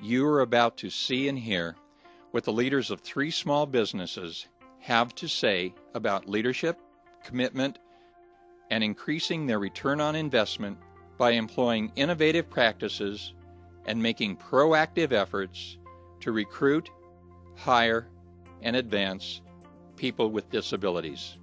You are about to see and hear what the leaders of 3 small businesses have to say about leadership, commitment, and increasing their return on investment by employing innovative practices and making proactive efforts to recruit, hire, and advance people with disabilities.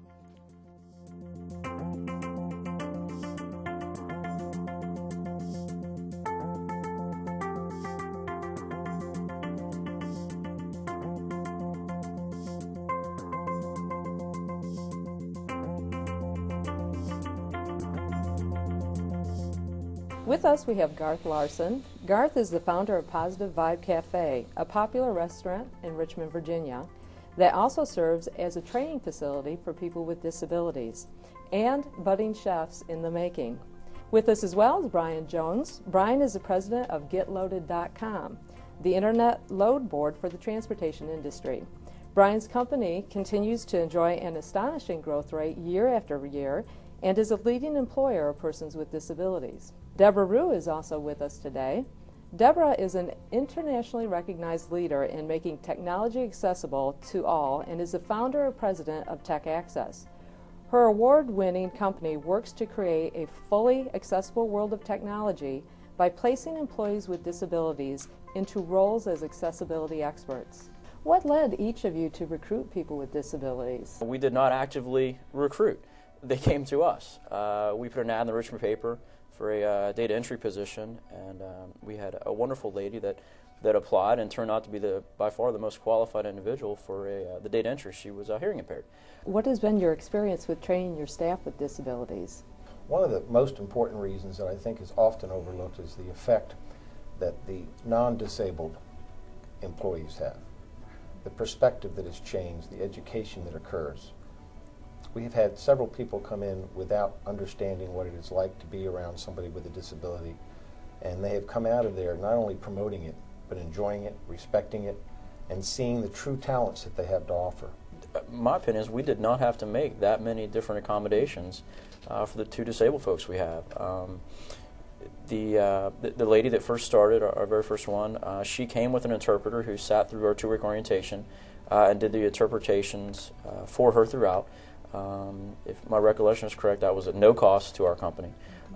With us we have Garth Larson. Garth is the founder of Positive Vibe Cafe, a popular restaurant in Richmond, Virginia, that also serves as a training facility for people with disabilities and budding chefs in the making. With us as well is Brian Jones. Brian is the president of GetLoaded.com, the internet load board for the transportation industry. Brian's company continues to enjoy an astonishing growth rate year after year and is a leading employer of persons with disabilities. Deborah Rue is also with us today. Deborah is an internationally recognized leader in making technology accessible to all and is the founder and president of Tech Access. Her award-winning company works to create a fully accessible world of technology by placing employees with disabilities into roles as accessibility experts. What led each of you to recruit people with disabilities? We did not actively recruit. They came to us. We put an ad in the Richmond paper for a data entry position, and we had a wonderful lady that applied and turned out to be by far the most qualified individual for the data entry. She was hearing impaired. What has been your experience with training your staff with disabilities? One of the most important reasons that I think is often overlooked is the effect that the non-disabled employees have, the perspective that has changed, the education that occurs. We have had several people come in without understanding what it is like to be around somebody with a disability, and they have come out of there not only promoting it, but enjoying it, respecting it, and seeing the true talents that they have to offer. My opinion is we did not have to make that many different accommodations for the 2 disabled folks we have. The lady that first started, our very first one, she came with an interpreter who sat through our 2-week orientation and did the interpretations for her throughout. If my recollection is correct, that was at no cost to our company.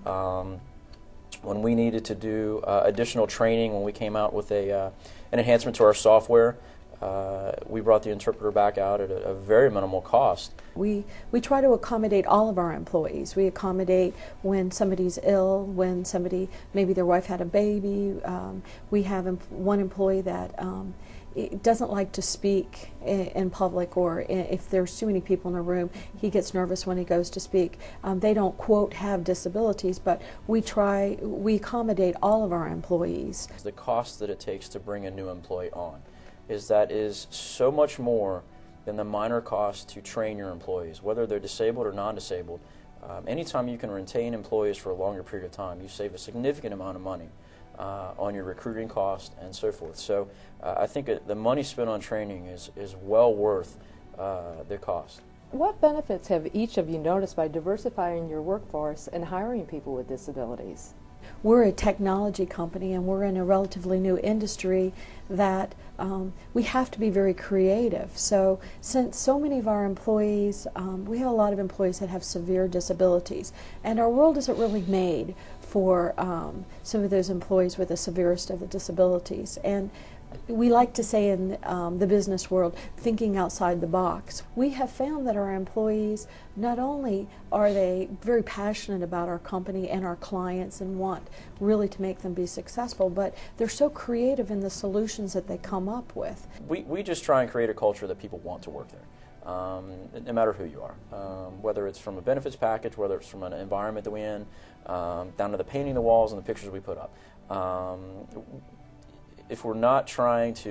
When we needed to do additional training, when we came out with an enhancement to our software, we brought the interpreter back out at a very minimal cost. We try to accommodate all of our employees. We accommodate when somebody's ill, when maybe their wife had a baby. We have one employee that doesn't like to speak in public, or if there's too many people in a room, he gets nervous when he goes to speak. They don't, quote, have disabilities, but we accommodate all of our employees. The cost that it takes to bring a new employee on is so much more than the minor cost to train your employees, whether they're disabled or non-disabled. Anytime you can retain employees for a longer period of time, you save a significant amount of money on your recruiting cost and so forth. So I think the money spent on training is well worth the cost. What benefits have each of you noticed by diversifying your workforce and hiring people with disabilities? We're a technology company, and we're in a relatively new industry that we have to be very creative. So since so many of our employees, we have a lot of employees that have severe disabilities, and our world isn't really made for some of those employees with the severest of the disabilities. And we like to say in the business world, thinking outside the box. We have found that our employees, not only are they very passionate about our company and our clients and want really to make them be successful, but they're so creative in the solutions that they come up with. We just try and create a culture that people want to work there, no matter who you are, whether it's from a benefits package, whether it's from an environment that we're in, down to the painting of the walls and the pictures we put up. If we're not trying to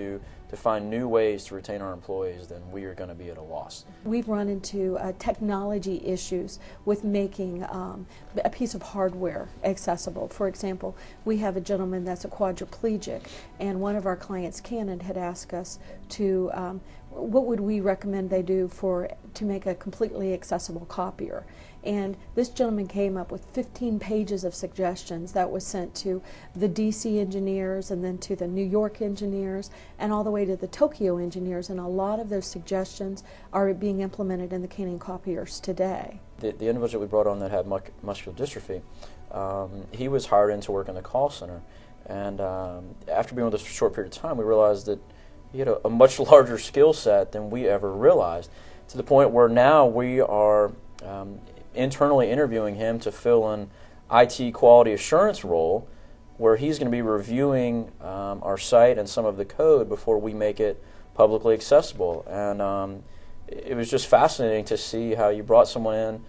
to find new ways to retain our employees, then we are going to be at a loss. We've run into technology issues with making a piece of hardware accessible. For example, we have a gentleman that's a quadriplegic, and one of our clients, Canon, had asked us to, what would we recommend they do to make a completely accessible copier. And this gentleman came up with 15 pages of suggestions that was sent to the DC engineers and then to the New York engineers and all the way to the Tokyo engineers, and a lot of those suggestions are being implemented in the Canon copiers today. The individual we brought on that had muscular dystrophy, he was hired in to work in the call center, and after being with us for a short period of time, we realized that he had a much larger skill set than we ever realized, to the point where now we are internally interviewing him to fill an IT quality assurance role, where he's going to be reviewing our site and some of the code before we make it publicly accessible. And it was just fascinating to see how you brought someone in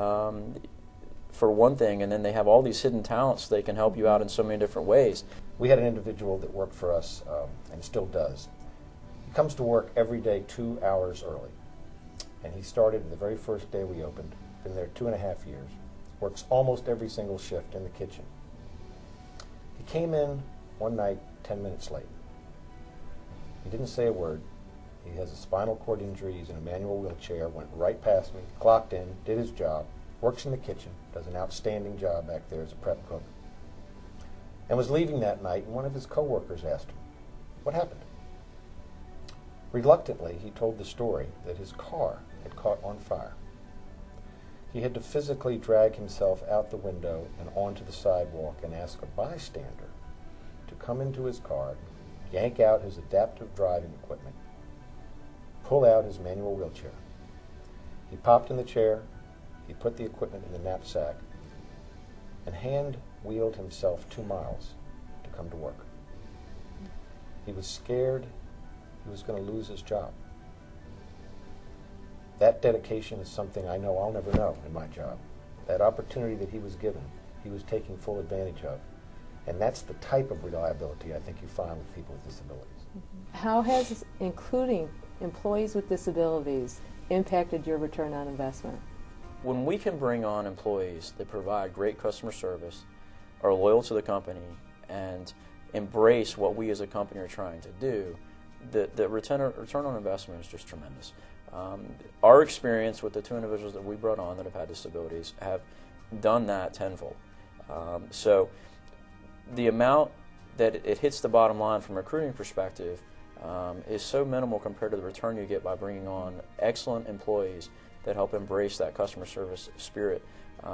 for one thing, and then they have all these hidden talents they can help you out in so many different ways. We had an individual that worked for us, and still does. He comes to work every day 2 hours early, and he started the very first day we opened. Been there 2.5 years. Works almost every single shift in the kitchen. He came in one night 10 minutes late. He didn't say a word. He has a spinal cord injury. He's in a manual wheelchair. Went right past me, clocked in, did his job, works in the kitchen, does an outstanding job back there as a prep cook, and was leaving that night, and one of his coworkers asked him, "What happened?" Reluctantly, he told the story that his car had caught on fire. He had to physically drag himself out the window and onto the sidewalk and ask a bystander to come into his car, yank out his adaptive driving equipment, pull out his manual wheelchair. He popped in the chair, he put the equipment in the knapsack, and hand-wheeled himself 2 miles to come to work. He was scared he was going to lose his job. That dedication is something I know I'll never know in my job. That opportunity that he was given, he was taking full advantage of. And that's the type of reliability I think you find with people with disabilities. How has including employees with disabilities impacted your return on investment? When we can bring on employees that provide great customer service, are loyal to the company, and embrace what we as a company are trying to do, the return on investment is just tremendous. Our experience with the 2 individuals that we brought on that have had disabilities have done that tenfold. So the amount that it hits the bottom line from a recruiting perspective is so minimal compared to the return you get by bringing on excellent employees that help embrace that customer service spirit,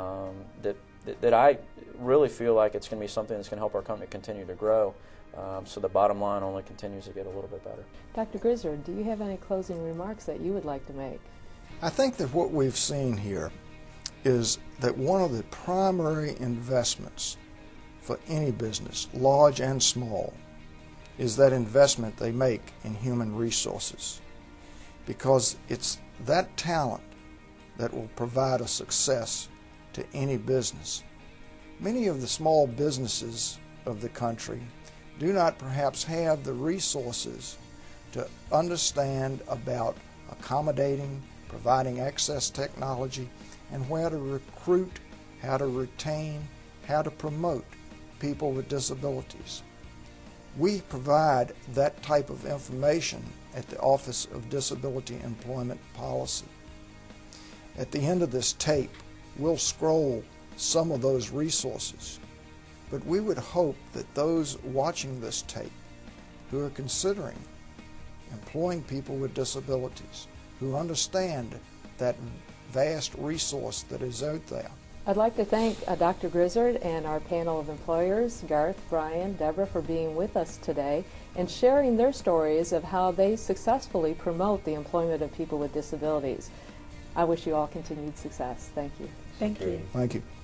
that I really feel like it's going to be something that's going to help our company continue to grow. So the bottom line only continues to get a little bit better. Dr. Grizzard, do you have any closing remarks that you would like to make? I think that what we've seen here is that one of the primary investments for any business, large and small, is that investment they make in human resources, because it's that talent that will provide a success to any business. Many of the small businesses of the country do not perhaps have the resources to understand about accommodating, providing access technology, and where to recruit, how to retain, how to promote people with disabilities. We provide that type of information at the Office of Disability Employment Policy. At the end of this tape, we'll scroll some of those resources, but we would hope that those watching this tape who are considering employing people with disabilities, who understand that vast resource that is out there. I'd like to thank Dr. Grizzard and our panel of employers, Garth, Brian, Deborah, for being with us today and sharing their stories of how they successfully promote the employment of people with disabilities. I wish you all continued success. Thank you. Thank you. Thank you.